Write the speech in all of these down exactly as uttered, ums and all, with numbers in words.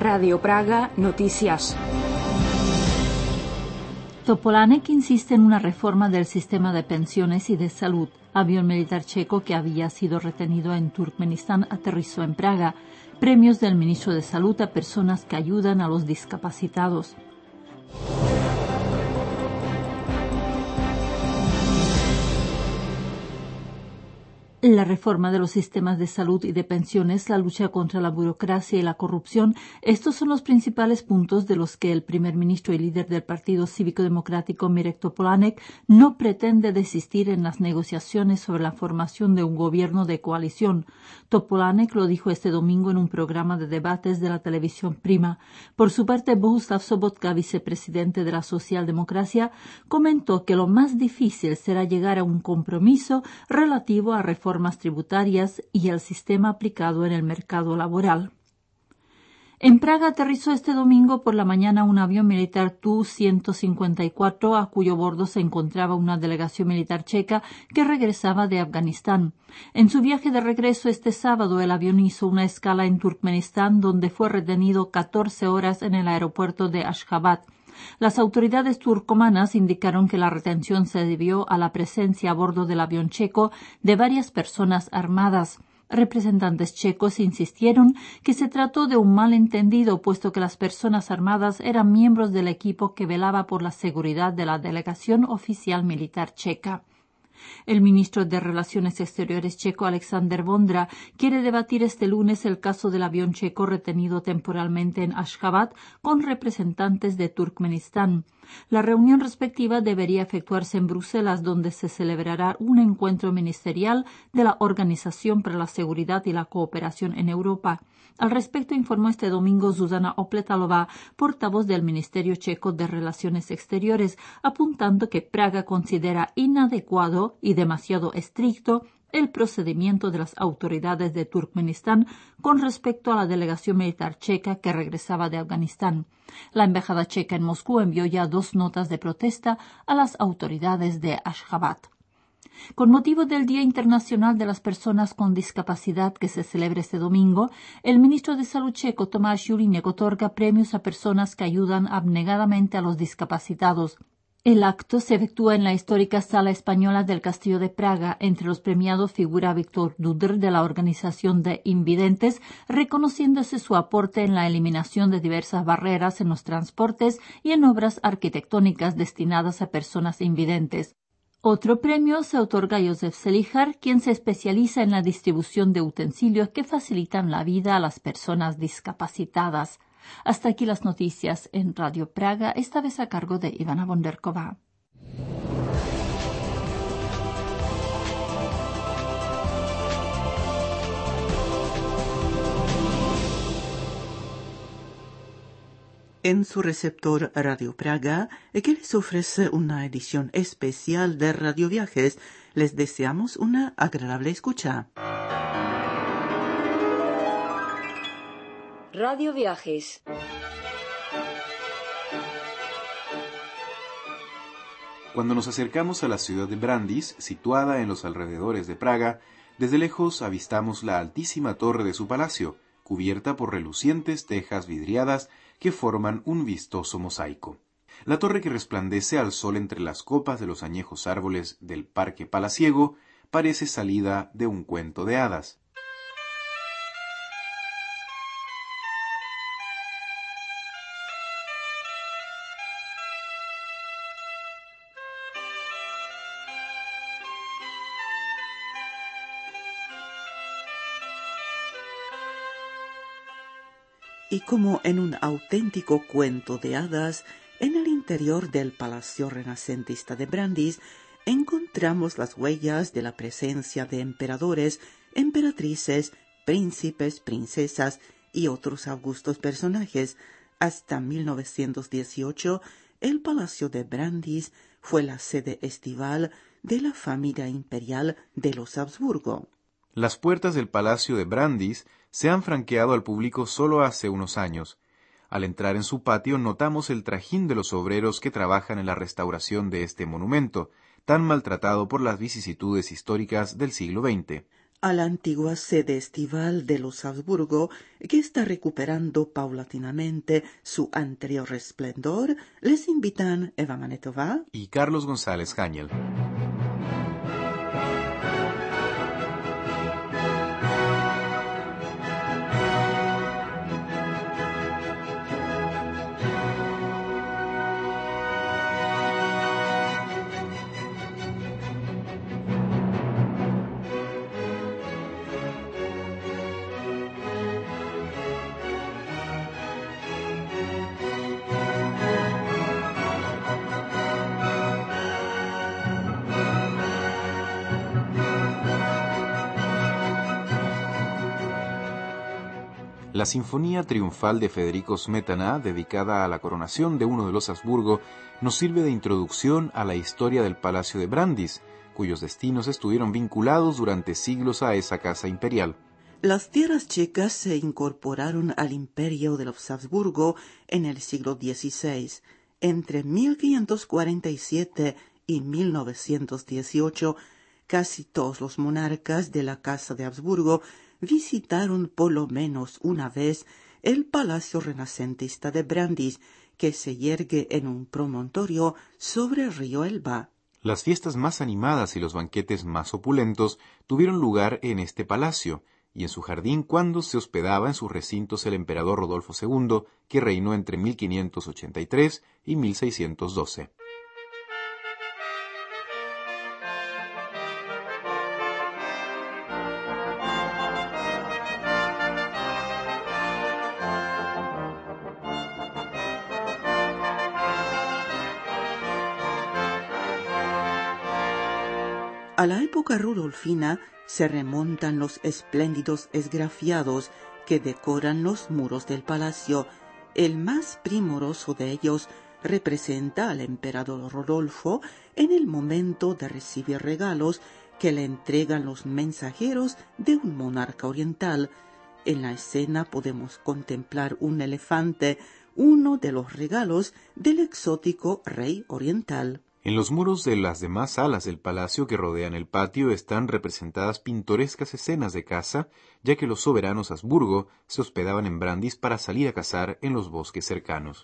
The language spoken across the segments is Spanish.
Radio Praga Noticias. Topolánek insiste en una reforma del sistema de pensiones y de salud. Avión militar checo que había sido retenido en Turkmenistán aterrizó en Praga. Premios del ministro de Salud a personas que ayudan a los discapacitados. La reforma de los sistemas de salud y de pensiones, la lucha contra la burocracia y la corrupción, estos son los principales puntos de los que el primer ministro y líder del Partido Cívico-Democrático Mirek Topolánek no pretende desistir en las negociaciones sobre la formación de un gobierno de coalición. Topolánek lo dijo este domingo en un programa de debates de la televisión Prima. Por su parte, Bohuslav Sobotka, vicepresidente de la socialdemocracia, comentó que lo más difícil será llegar a un compromiso relativo a reformas reformas tributarias y el sistema aplicado en el mercado laboral. En Praga aterrizó este domingo por la mañana un avión militar Tu ciento cincuenta y cuatro, a cuyo bordo se encontraba una delegación militar checa que regresaba de Afganistán. En su viaje de regreso este sábado, el avión hizo una escala en Turkmenistán, donde fue retenido catorce horas en el aeropuerto de Ashgabat. Las autoridades turcomanas indicaron que la retención se debió a la presencia a bordo del avión checo de varias personas armadas. Representantes checos insistieron que se trató de un malentendido, puesto que las personas armadas eran miembros del equipo que velaba por la seguridad de la delegación oficial militar checa. El ministro de Relaciones Exteriores checo, Alexander Vondra, quiere debatir este lunes el caso del avión checo retenido temporalmente en Ashgabat con representantes de Turkmenistán. La reunión respectiva debería efectuarse en Bruselas, donde se celebrará un encuentro ministerial de la Organización para la Seguridad y la Cooperación en Europa. Al respecto informó este domingo Zuzana Opletalova, portavoz del Ministerio Checo de Relaciones Exteriores, apuntando que Praga considera inadecuado y demasiado estricto el procedimiento de las autoridades de Turkmenistán con respecto a la delegación militar checa que regresaba de Afganistán. La embajada checa en Moscú envió ya dos notas de protesta a las autoridades de Ashgabat. Con motivo del Día Internacional de las Personas con Discapacidad que se celebra este domingo, el ministro de Salud checo Tomáš Julínek otorga premios a personas que ayudan abnegadamente a los discapacitados. El acto se efectúa en la histórica Sala Española del Castillo de Praga. Entre los premiados figura Viktor Dudr, de la Organización de Invidentes, reconociéndose su aporte en la eliminación de diversas barreras en los transportes y en obras arquitectónicas destinadas a personas invidentes. Otro premio se otorga a Josef Selijar, quien se especializa en la distribución de utensilios que facilitan la vida a las personas discapacitadas. Hasta aquí las noticias en Radio Praga, esta vez a cargo de Ivana Bonderkova. En su receptor Radio Praga, que les ofrece una edición especial de Radio Viajes, les deseamos una agradable escucha. Radio Viajes. Cuando nos acercamos a la ciudad de Brandis, situada en los alrededores de Praga, desde lejos avistamos la altísima torre de su palacio, cubierta por relucientes tejas vidriadas que forman un vistoso mosaico. La torre, que resplandece al sol entre las copas de los añejos árboles del parque palaciego, parece salida de un cuento de hadas. Y como en un auténtico cuento de hadas, en el interior del Palacio Renacentista de Brandis encontramos las huellas de la presencia de emperadores, emperatrices, príncipes, princesas y otros augustos personajes. Hasta mil novecientos dieciocho, el Palacio de Brandis fue la sede estival de la familia imperial de los Habsburgo. Las puertas del Palacio de Brandis se han franqueado al público solo hace unos años. Al entrar en su patio notamos el trajín de los obreros que trabajan en la restauración de este monumento, tan maltratado por las vicisitudes históricas del siglo veinte. A la antigua sede estival de los Habsburgo, que está recuperando paulatinamente su anterior esplendor, les invitan Eva Manetova y Carlos González Hañel. La Sinfonía Triunfal de Federico Smetana, dedicada a la coronación de uno de los Habsburgo, nos sirve de introducción a la historia del Palacio de Brandis, cuyos destinos estuvieron vinculados durante siglos a esa casa imperial. Las tierras checas se incorporaron al imperio de los Habsburgo en el siglo dieciséis. Entre mil quinientos cuarenta y siete y mil novecientos dieciocho, casi todos los monarcas de la Casa de Habsburgo visitaron por lo menos una vez el Palacio Renacentista de Brandis, que se yergue en un promontorio sobre el río Elba. Las fiestas más animadas y los banquetes más opulentos tuvieron lugar en este palacio y en su jardín cuando se hospedaba en sus recintos el emperador Rodolfo segundo, que reinó entre mil quinientos ochenta y tres y mil seiscientos doce. A la época rudolfina se remontan los espléndidos esgrafiados que decoran los muros del palacio. El más primoroso de ellos representa al emperador Rodolfo en el momento de recibir regalos que le entregan los mensajeros de un monarca oriental. En la escena podemos contemplar un elefante, uno de los regalos del exótico rey oriental. En los muros de las demás salas del palacio que rodean el patio están representadas pintorescas escenas de caza, ya que los soberanos Habsburgo se hospedaban en Brandis para salir a cazar en los bosques cercanos.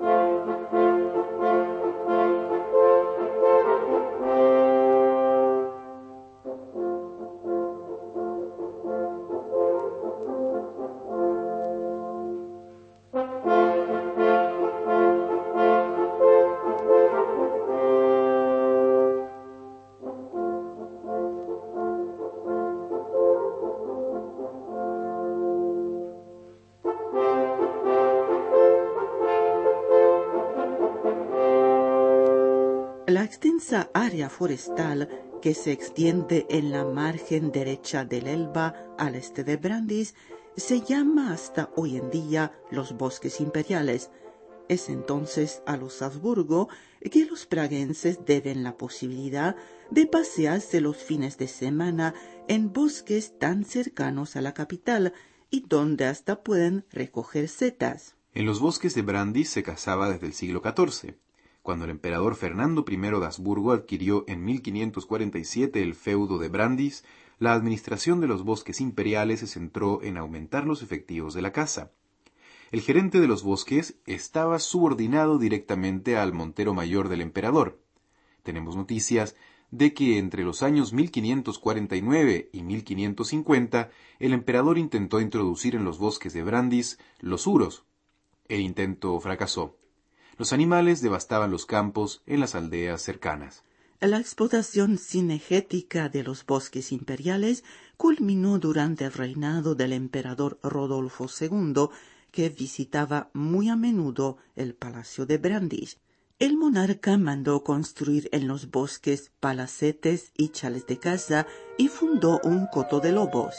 La extensa área forestal que se extiende en la margen derecha del Elba al este de Brandis se llama hasta hoy en día los bosques imperiales. Es entonces a los Habsburgo que los praguenses deben la posibilidad de pasearse los fines de semana en bosques tan cercanos a la capital y donde hasta pueden recoger setas. En los bosques de Brandis se cazaba desde el siglo catorce. Cuando el emperador Fernando primero de Habsburgo adquirió en mil quinientos cuarenta y siete el feudo de Brandis, la administración de los bosques imperiales se centró en aumentar los efectivos de la caza. El gerente de los bosques estaba subordinado directamente al montero mayor del emperador. Tenemos noticias de que entre los años mil quinientos cuarenta y nueve y mil quinientos cincuenta el emperador intentó introducir en los bosques de Brandis los huros. El intento fracasó. Los animales devastaban los campos en las aldeas cercanas. La explotación cinegética de los bosques imperiales culminó durante el reinado del emperador Rodolfo segundo, que visitaba muy a menudo el palacio de Brandis. El monarca mandó construir en los bosques palacetes y chales de caza y fundó un coto de lobos.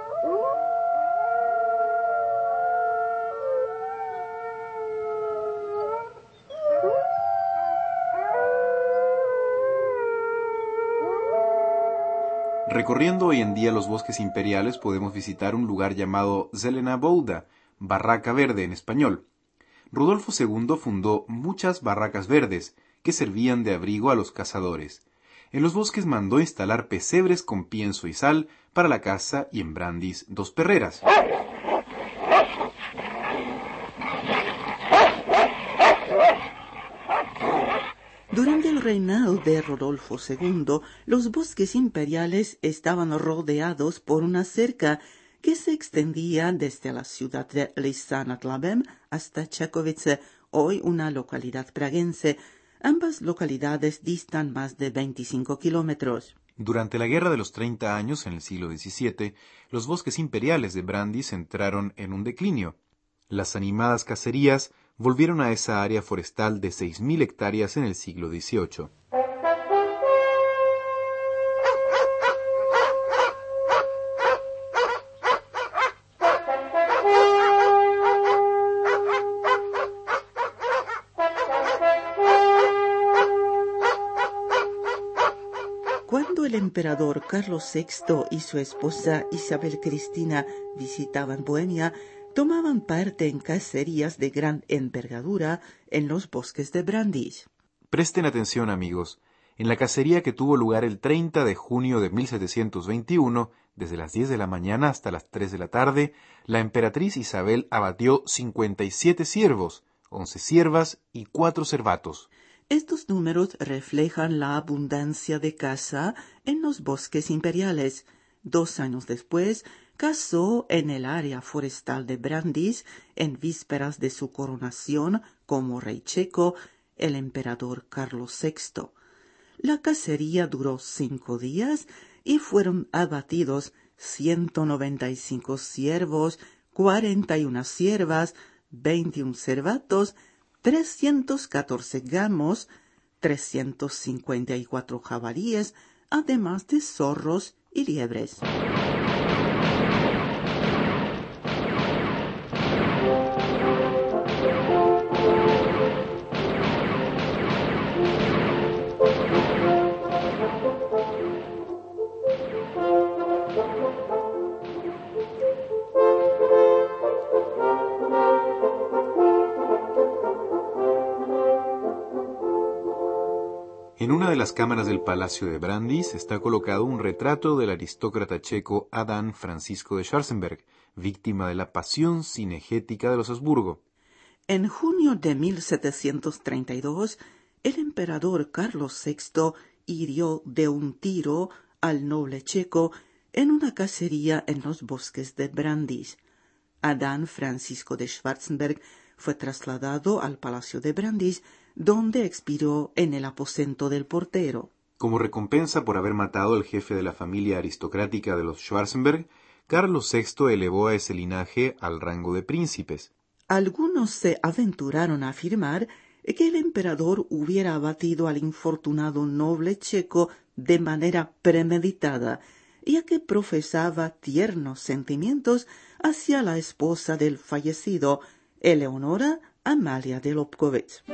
Recorriendo hoy en día los bosques imperiales podemos visitar un lugar llamado Zelena Bouda, Barraca Verde en español. Rodolfo segundo fundó muchas barracas verdes que servían de abrigo a los cazadores. En los bosques mandó instalar pesebres con pienso y sal para la caza y en Brandis dos perreras. Durante el reinado de Rodolfo segundo, los bosques imperiales estaban rodeados por una cerca que se extendía desde la ciudad de Lysá nad Labem hasta Čakovice, hoy una localidad praguense. Ambas localidades distan más de veinticinco kilómetros. Durante la Guerra de los Treinta Años, en el siglo diecisiete, los bosques imperiales de Brandis entraron en un declinio. Las animadas cacerías volvieron a esa área forestal de seis mil hectáreas en el siglo dieciocho. Cuando el emperador Carlos sexto y su esposa Isabel Cristina visitaban Bohemia, tomaban parte en cacerías de gran envergadura en los bosques de Brandis. Presten atención, amigos. En la cacería que tuvo lugar el treinta de junio de mil setecientos veintiuno, desde las diez de la mañana hasta las tres de la tarde, la emperatriz Isabel abatió cincuenta y siete ciervos, once ciervas y cuatro cervatos. Estos números reflejan la abundancia de caza en los bosques imperiales. Dos años después, cazó en el área forestal de Brandis, en vísperas de su coronación como rey checo, el emperador Carlos sexto. La cacería duró cinco días y fueron abatidos ciento noventa y cinco ciervos, cuarenta y una ciervas, veintiún cervatos, trescientos catorce gamos, trescientos cincuenta y cuatro jabalíes, además de zorros y liebres. En una de las cámaras del Palacio de Brandis está colocado un retrato del aristócrata checo Adán Francisco de Schwarzenberg, víctima de la pasión cinegética de los Habsburgo. En junio de mil setecientos treinta y dos, el emperador Carlos sexto hirió de un tiro al noble checo en una cacería en los bosques de Brandis. Adán Francisco de Schwarzenberg fue trasladado al Palacio de Brandis, donde expiró en el aposento del portero. Como recompensa por haber matado al jefe de la familia aristocrática de los Schwarzenberg, Carlos sexto elevó a ese linaje al rango de príncipes. Algunos se aventuraron a afirmar que el emperador hubiera abatido al infortunado noble checo de manera premeditada, ya que profesaba tiernos sentimientos hacia la esposa del fallecido, Eleonora Amalia de Lobkowicz.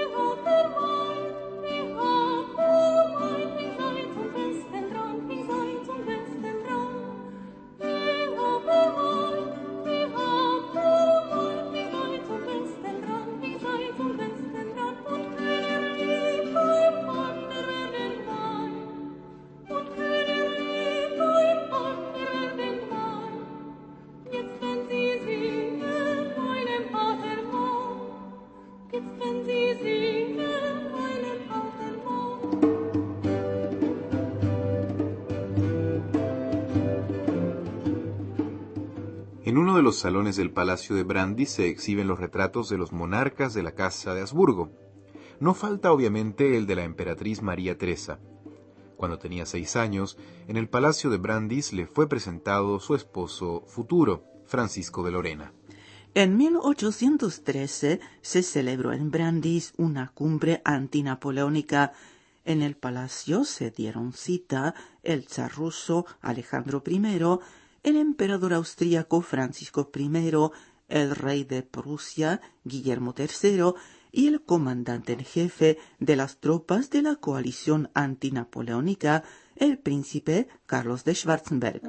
En uno de los salones del Palacio de Brandis se exhiben los retratos de los monarcas de la Casa de Habsburgo. No falta obviamente el de la emperatriz María Teresa. Cuando tenía seis años, en el Palacio de Brandis le fue presentado su esposo futuro, Francisco de Lorena. En mil ochocientos trece se celebró en Brandis una cumbre antinapoleónica. En el palacio se dieron cita el zar ruso Alejandro primero, el emperador austríaco Francisco primero, el rey de Prusia Guillermo tercero y el comandante en jefe de las tropas de la coalición antinapoleónica, el príncipe Carlos de Schwarzenberg.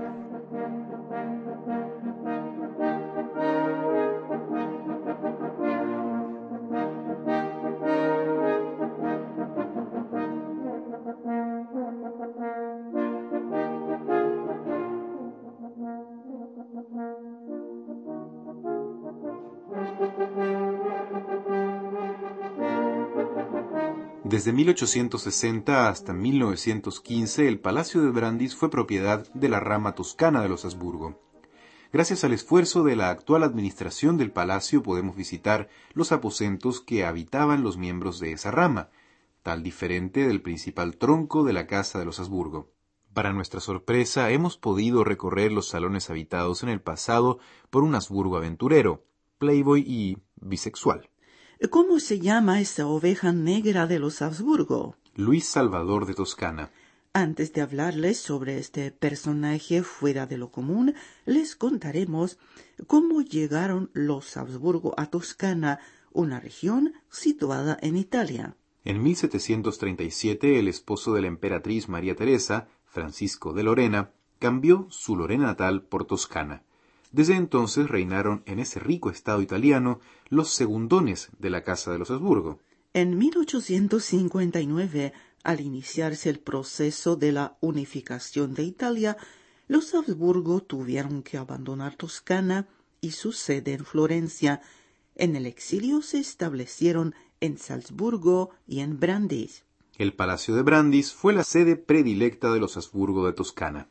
Desde mil ochocientos sesenta hasta mil novecientos quince, el Palacio de Brandis fue propiedad de la rama toscana de los Habsburgo. Gracias al esfuerzo de la actual administración del palacio podemos visitar los aposentos que habitaban los miembros de esa rama, tal diferente del principal tronco de la casa de los Habsburgo. Para nuestra sorpresa, hemos podido recorrer los salones habitados en el pasado por un Habsburgo aventurero, playboy y bisexual. ¿Cómo se llama esa oveja negra de los Habsburgo? Luis Salvador de Toscana. Antes de hablarles sobre este personaje fuera de lo común, les contaremos cómo llegaron los Habsburgo a Toscana, una región situada en Italia. En mil setecientos treinta y siete, el esposo de la emperatriz María Teresa, Francisco de Lorena, cambió su Lorena natal por Toscana. Desde entonces reinaron en ese rico estado italiano los segundones de la Casa de los Habsburgo. En mil ochocientos cincuenta y nueve, al iniciarse el proceso de la unificación de Italia, los Habsburgo tuvieron que abandonar Toscana y su sede en Florencia. En el exilio se establecieron en Salzburgo y en Brandis. El Palacio de Brandis fue la sede predilecta de los Habsburgo de Toscana.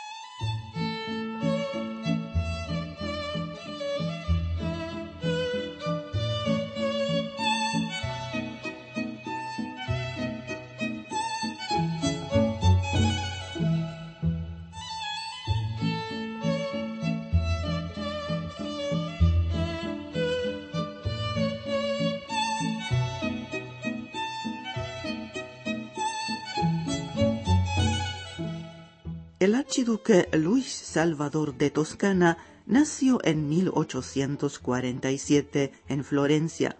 El archiduque Luis Salvador de Toscana nació en mil ochocientos cuarenta y siete en Florencia.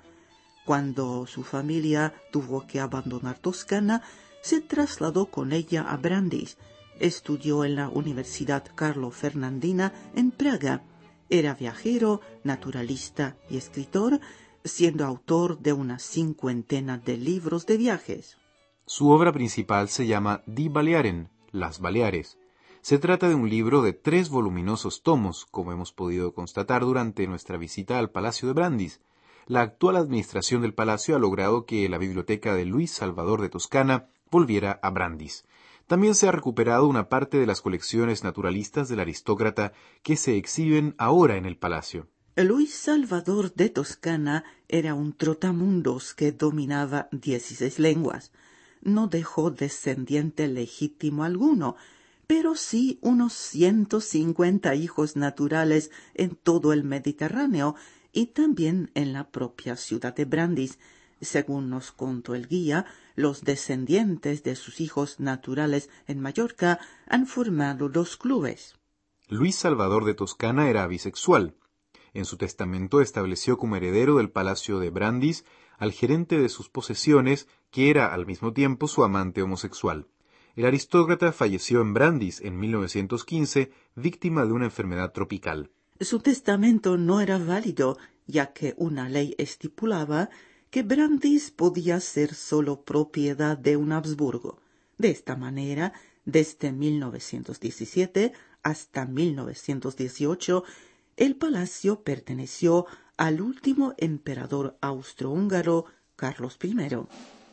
Cuando su familia tuvo que abandonar Toscana, se trasladó con ella a Brandis. Estudió en la Universidad Carlo Fernandina en Praga. Era viajero, naturalista y escritor, siendo autor de una cincuentena de libros de viajes. Su obra principal se llama Die Balearen, Las Baleares. Se trata de un libro de tres voluminosos tomos, como hemos podido constatar durante nuestra visita al Palacio de Brandis. La actual administración del palacio ha logrado que la biblioteca de Luis Salvador de Toscana volviera a Brandis. También se ha recuperado una parte de las colecciones naturalistas del aristócrata que se exhiben ahora en el palacio. Luis Salvador de Toscana era un trotamundos que dominaba dieciséis lenguas. No dejó descendiente legítimo alguno, pero sí unos ciento cincuenta hijos naturales en todo el Mediterráneo y también en la propia ciudad de Brandis. Según nos contó el guía, los descendientes de sus hijos naturales en Mallorca han formado dos clubes. Luis Salvador de Toscana era bisexual. En su testamento estableció como heredero del Palacio de Brandis al gerente de sus posesiones, que era al mismo tiempo su amante homosexual. El aristócrata falleció en Brandis en mil novecientos quince, víctima de una enfermedad tropical. Su testamento no era válido, ya que una ley estipulaba que Brandis podía ser solo propiedad de un Habsburgo. De esta manera, desde mil novecientos diecisiete hasta mil novecientos dieciocho, el palacio perteneció al último emperador austrohúngaro, Carlos primero.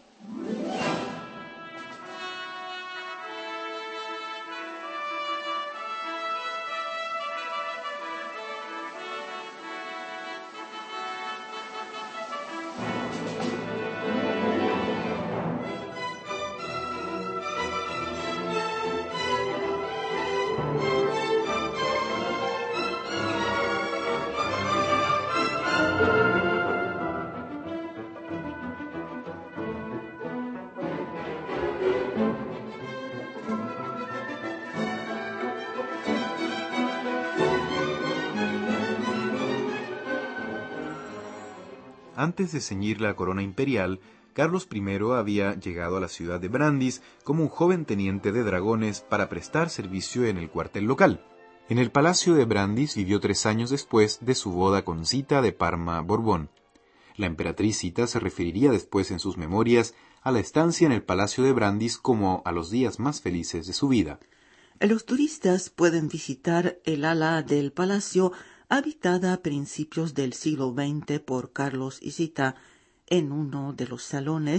Antes de ceñir la corona imperial, Carlos primero había llegado a la ciudad de Brandis como un joven teniente de dragones para prestar servicio en el cuartel local. En el palacio de Brandis vivió tres años después de su boda con Zita de Parma, Borbón. La emperatriz Zita se referiría después en sus memorias a la estancia en el palacio de Brandis como a los días más felices de su vida. Los turistas pueden visitar el ala del palacio habitada a principios del siglo veinte por Carlos y Zita. En uno de los salones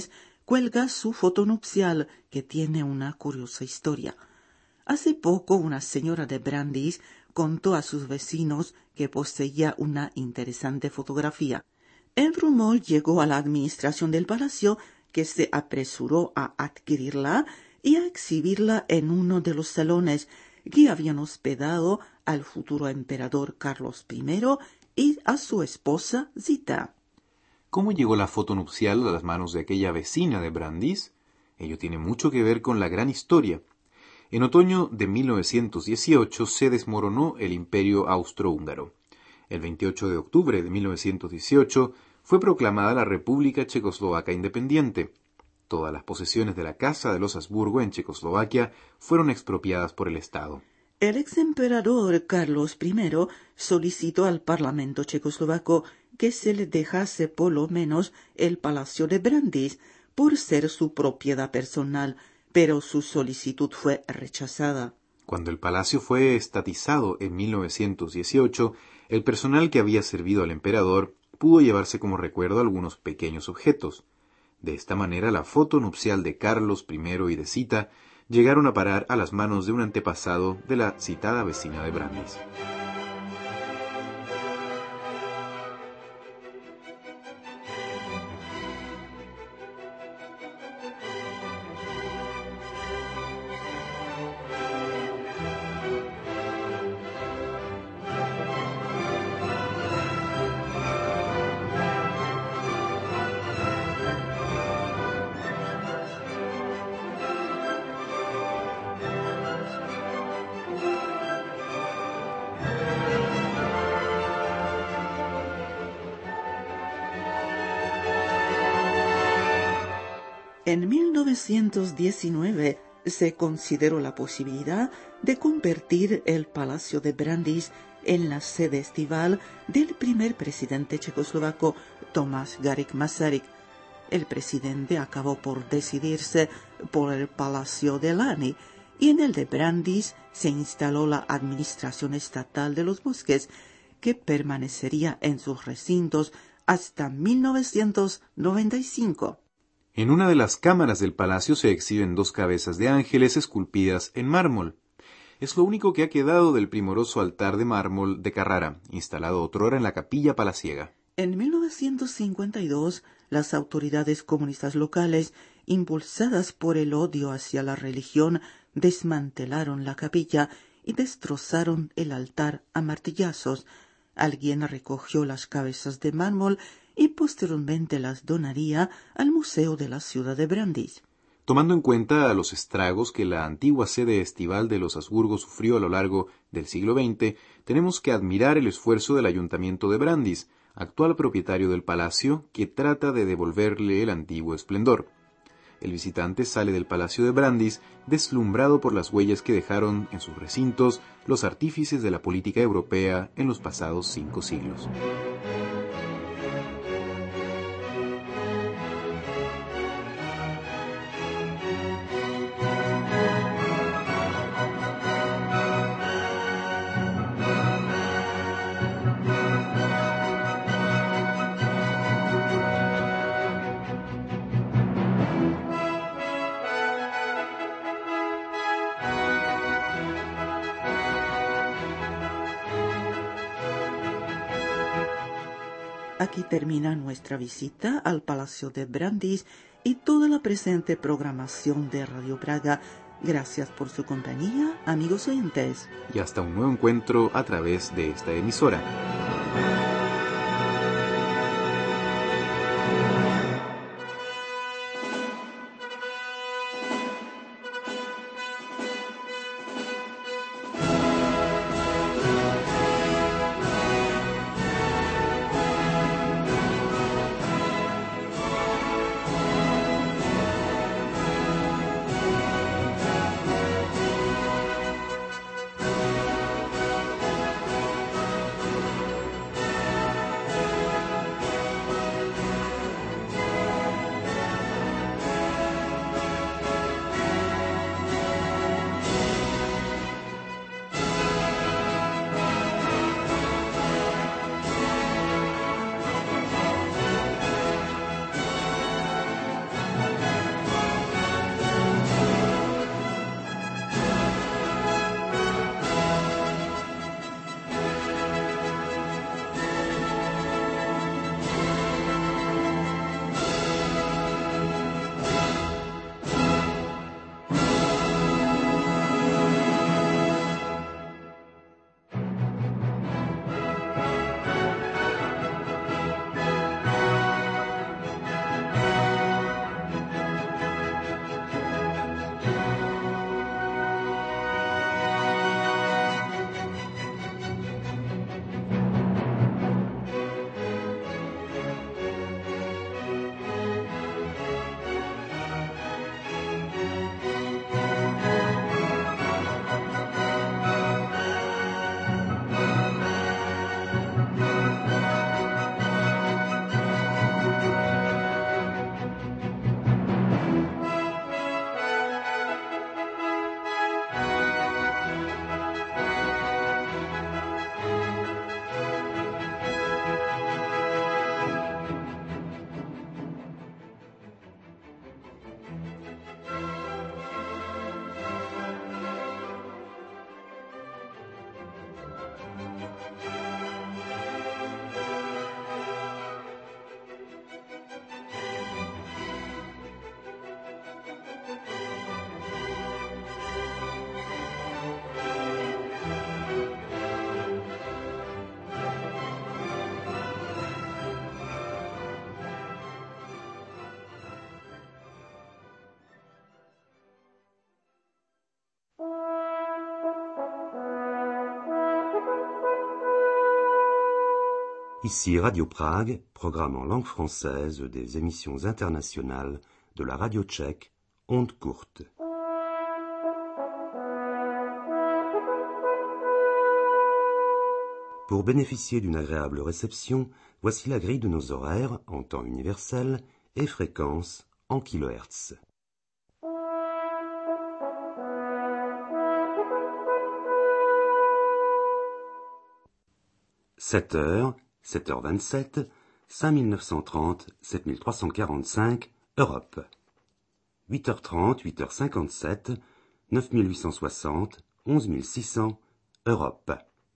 cuelga su foto nupcial, que tiene una curiosa historia. Hace poco una señora de Brandis contó a sus vecinos que poseía una interesante fotografía. El rumor llegó a la administración del palacio, que se apresuró a adquirirla y a exhibirla en uno de los salones que habían hospedado al futuro emperador Carlos primero y a su esposa Zita. ¿Cómo llegó la foto nupcial a las manos de aquella vecina de Brandis? Ello tiene mucho que ver con la gran historia. En otoño de mil novecientos dieciocho se desmoronó el Imperio Austrohúngaro. El veintiocho de octubre de mil novecientos dieciocho fue proclamada la República Checoslovaca Independiente. Todas las posesiones de la Casa de los Habsburgo en Checoslovaquia fueron expropiadas por el Estado. El ex emperador Carlos primero solicitó al Parlamento checoslovaco que se le dejase por lo menos el Palacio de Brandis por ser su propiedad personal, pero su solicitud fue rechazada. Cuando el palacio fue estatizado en mil novecientos dieciocho, el personal que había servido al emperador pudo llevarse como recuerdo algunos pequeños objetos. De esta manera, la foto nupcial de Carlos primero y de Zita llegaron a parar a las manos de un antepasado de la citada vecina de Brandis. En mil novecientos diecinueve se consideró la posibilidad de convertir el Palacio de Brandis en la sede estival del primer presidente checoslovaco Tomáš Garrigue Masaryk. El presidente acabó por decidirse por el Palacio de Lani, y en el de Brandis se instaló la administración estatal de los bosques, que permanecería en sus recintos hasta mil novecientos noventa y cinco. En una de las cámaras del palacio se exhiben dos cabezas de ángeles esculpidas en mármol. Es lo único que ha quedado del primoroso altar de mármol de Carrara, instalado otrora en la capilla palaciega. En mil novecientos cincuenta y dos, las autoridades comunistas locales, impulsadas por el odio hacia la religión, desmantelaron la capilla y destrozaron el altar a martillazos. Alguien recogió las cabezas de mármol y posteriormente las donaría al Museo de la ciudad de Brandis. Tomando en cuenta los estragos que la antigua sede estival de los Habsburgo sufrió a lo largo del siglo veinte, tenemos que admirar el esfuerzo del Ayuntamiento de Brandis, actual propietario del palacio, que trata de devolverle el antiguo esplendor. El visitante sale del Palacio de Brandis deslumbrado por las huellas que dejaron en sus recintos los artífices de la política europea en los pasados cinco siglos. Aquí termina nuestra visita al Palacio de Brandis y toda la presente programación de Radio Praga. Gracias por su compañía, amigos oyentes. Y hasta un nuevo encuentro a través de esta emisora. Ici Radio Prague, programme en langue française des émissions internationales de la radio tchèque, Ondes courtes. Pour bénéficier d'une agréable réception, voici la grille de nos horaires en temps universel et fréquence en kilohertz. sept heures, sept heures vingt-sept, cinq mille neuf cent trente, sept mille trois cent quarante-cinq, Europe. huit heures trente, huit heures cinquante-sept, neuf mille huit cent soixante, onze mille six cents, Europe.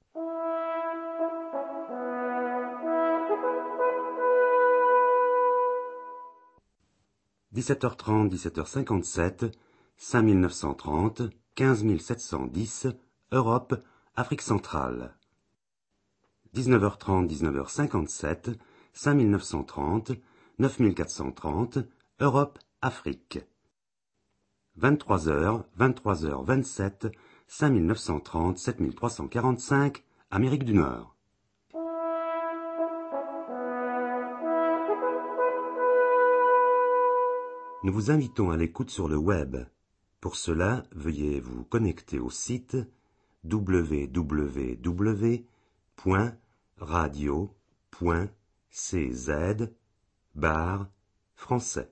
dix-sept heures trente, dix-sept heures cinquante-sept, cinq mille neuf cent trente, quinze mille sept cent dix, Europe, Afrique centrale. dix-neuf heures trente, dix-neuf heures cinquante-sept, cinq mille neuf cent trente, neuf mille quatre cent trente, Europe, Afrique. vingt-trois heures, vingt-trois heures vingt-sept, cinq mille neuf cent trente, sept mille trois cent quarante-cinq, Amérique du Nord. Nous vous invitons à l'écoute sur le web. Pour cela, veuillez vous connecter au site w w w point radio point c z barre français.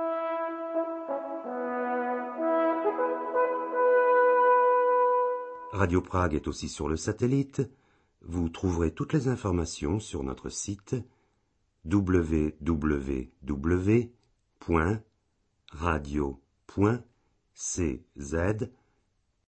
Radio Prague est aussi sur le satellite. Vous trouverez toutes les informations sur notre site w w w point radio point c z